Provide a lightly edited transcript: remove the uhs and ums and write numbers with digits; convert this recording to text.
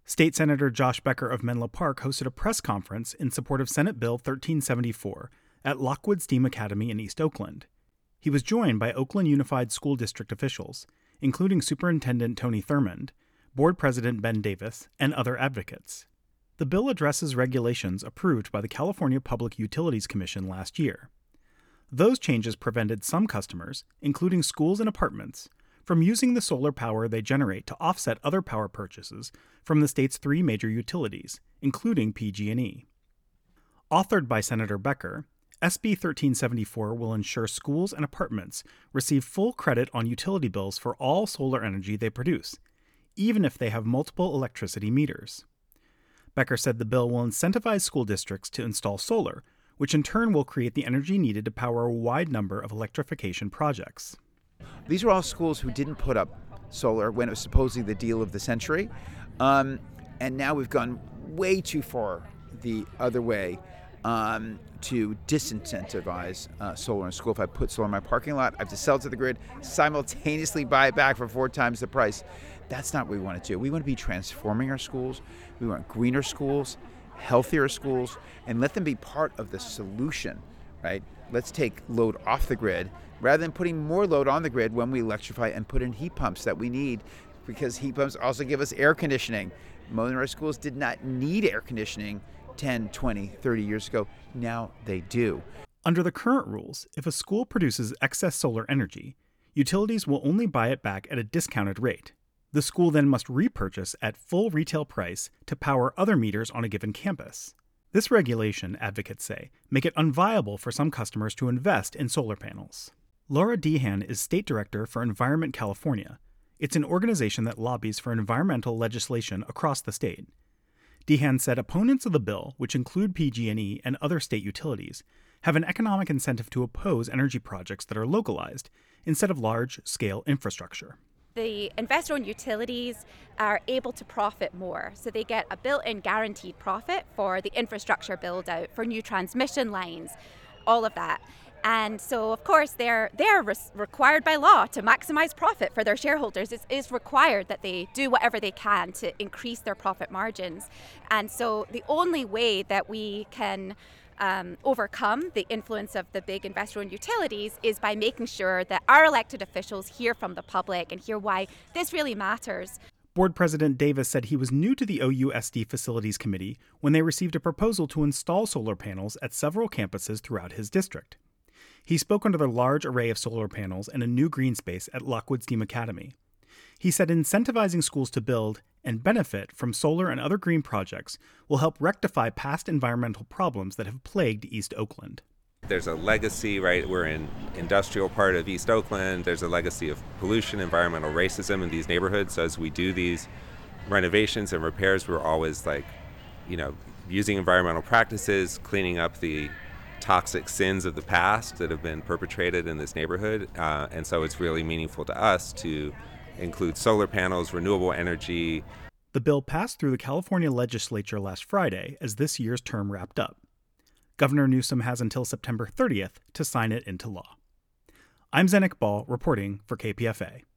State Senator Josh Becker of Menlo Park hosted a press conference in support of Senate Bill 1374 at Lockwood STEAM Academy in East Oakland. He was joined by Oakland Unified School District officials, including Superintendent Tony Thurmond, Board President Ben Davis, and other advocates. The bill addresses regulations approved by the California Public Utilities Commission last year. Those changes prevented some customers, including schools and apartments, from using the solar power they generate to offset other power purchases from the state's three major utilities, including PG&E. Authored by Senator Becker, SB 1374 will ensure schools and apartments receive full credit on utility bills for all solar energy they produce, even if they have multiple electricity meters. Becker said the bill will incentivize school districts to install solar, which in turn will create the energy needed to power a wide number of electrification projects. These are all schools who didn't put up solar when it was supposedly the deal of the century. And now we've gone way too far the other way to disincentivize solar in school. If I put solar in my parking lot, I have to sell it to the grid, simultaneously buy it back for 4 times the price. That's not what we want to do. We want to be transforming our schools. We want greener schools, healthier schools, and let them be part of the solution, right? Let's take load off the grid rather than putting more load on the grid when we electrify and put in heat pumps that we need, because heat pumps also give us air conditioning. Most of our schools did not need air conditioning 10, 20, 30 years ago. Now they do. Under the current rules, if a school produces excess solar energy, utilities will only buy it back at a discounted rate. The school then must repurchase at full retail price to power other meters on a given campus. This regulation, advocates say, make it unviable for some customers to invest in solar panels. Laura Dehan is State Director for Environment California. It's an organization that lobbies for environmental legislation across the state. Dehan said opponents of the bill, which include PG&E and other state utilities, have an economic incentive to oppose energy projects that are localized instead of large-scale infrastructure. The investor-owned utilities are able to profit more, so they get a built-in guaranteed profit for the infrastructure build-out, for new transmission lines, all of that. And so, of course, they're required by law to maximize profit for their shareholders. It is required that they do whatever they can to increase their profit margins. And so the only way that we can overcome the influence of the big investor-owned utilities is by making sure that our elected officials hear from the public and hear why this really matters. Board President Davis said he was new to the OUSD Facilities Committee when they received a proposal to install solar panels at several campuses throughout his district. He spoke under the large array of solar panels and a new green space at Lockwood STEAM Academy. He said incentivizing schools to build and benefit from solar and other green projects will help rectify past environmental problems that have plagued East Oakland. There's a legacy, right? We're in industrial part of East Oakland. There's a legacy of pollution, environmental racism in these neighborhoods. So as we do these renovations and repairs, we're always using environmental practices, cleaning up the toxic sins of the past that have been perpetrated in this neighborhood. And so it's really meaningful to us to include solar panels, renewable energy. The bill passed through the California legislature last Friday as this year's term wrapped up. Governor Newsom has until September 30th to sign it into law. I'm Zenik Ball reporting for KPFA.